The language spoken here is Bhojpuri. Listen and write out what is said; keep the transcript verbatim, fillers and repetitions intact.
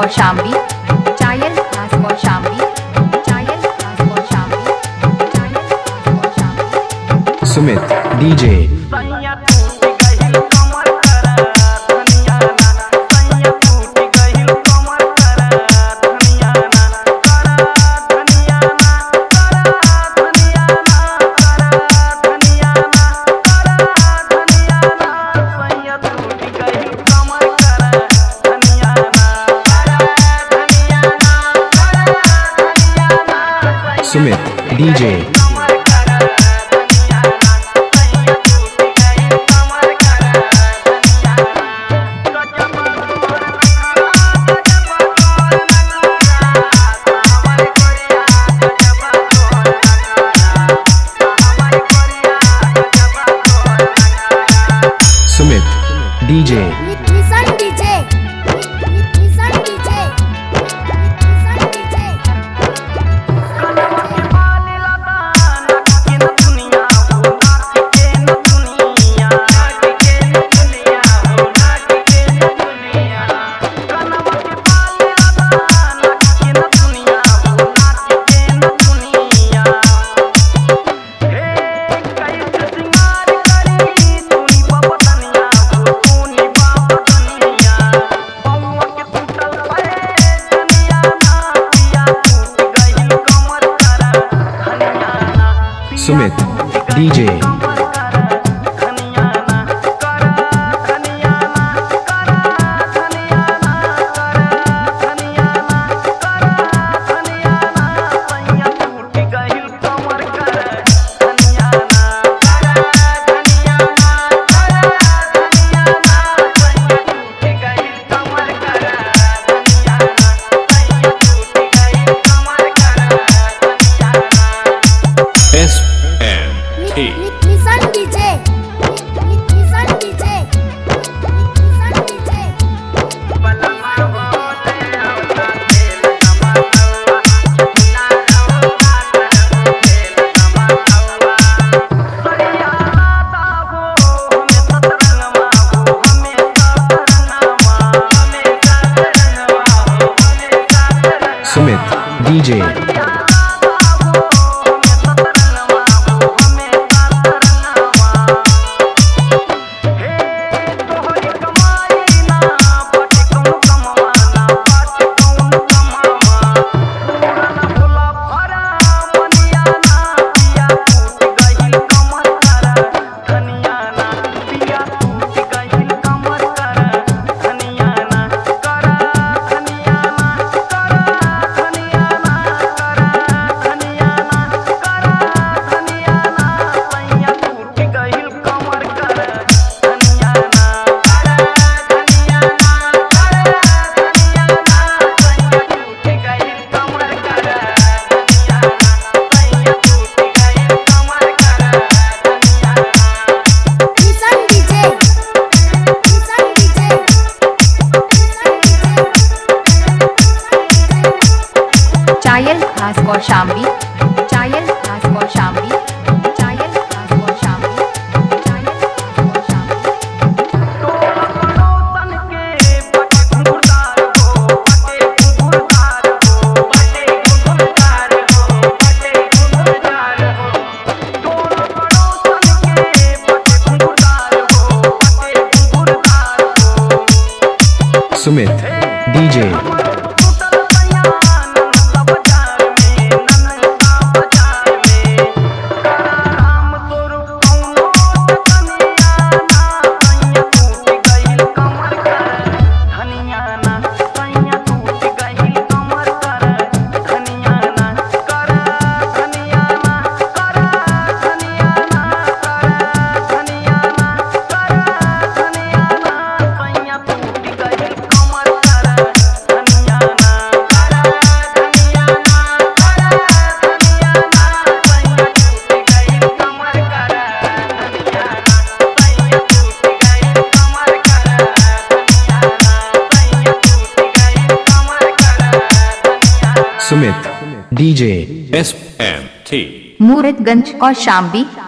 कौशाम्बी चायल खास कौशाम्बी चायल खास कौशाम्बी चायल खास Kaushambi Sumit DJ Sumit DJ Sumit DJ Nissan D J Nissan D J Nissan D J Sumit DJ S N T Nissan D J Nissan D J Nissan D J Sumit DJ Nissan D J Nissan D J चायल खास कौशाम्बी चायल खास कौशाम्बी चायल खास कौशाम्बी चायल खास Kaushambi Sumit DJ Sumit DJ S M T Muratganj Kaushambi